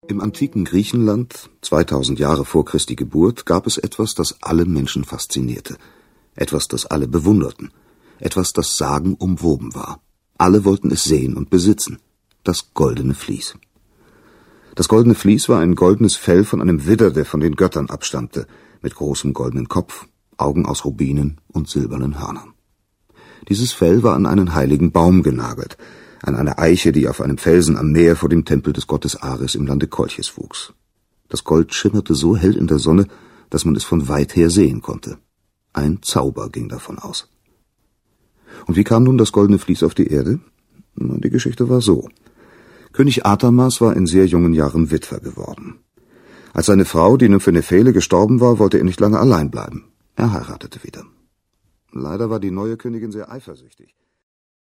Im antiken Griechenland, 2000 Jahre vor Christi Geburt, gab es etwas, das alle Menschen faszinierte. Etwas, das alle bewunderten. Etwas, das sagenumwoben war. Alle wollten es sehen und besitzen. Das goldene Vlies. Das goldene Vlies war ein goldenes Fell von einem Widder, der von den Göttern abstammte, mit großem goldenen Kopf, Augen aus Rubinen und silbernen Hörnern. Dieses Fell war an einen heiligen Baum genagelt, an eine Eiche, die auf einem Felsen am Meer vor dem Tempel des Gottes Ares im Lande Kolchis wuchs. Das Gold schimmerte so hell in der Sonne, dass man es von weit her sehen konnte. Ein Zauber ging davon aus. Und wie kam nun das goldene Vlies auf die Erde? Die Geschichte war so. König Athamas war in sehr jungen Jahren Witwer geworden. Als seine Frau, die Nymphe Nephele, gestorben war, wollte er nicht lange allein bleiben. Er heiratete wieder. Leider war die neue Königin sehr eifersüchtig.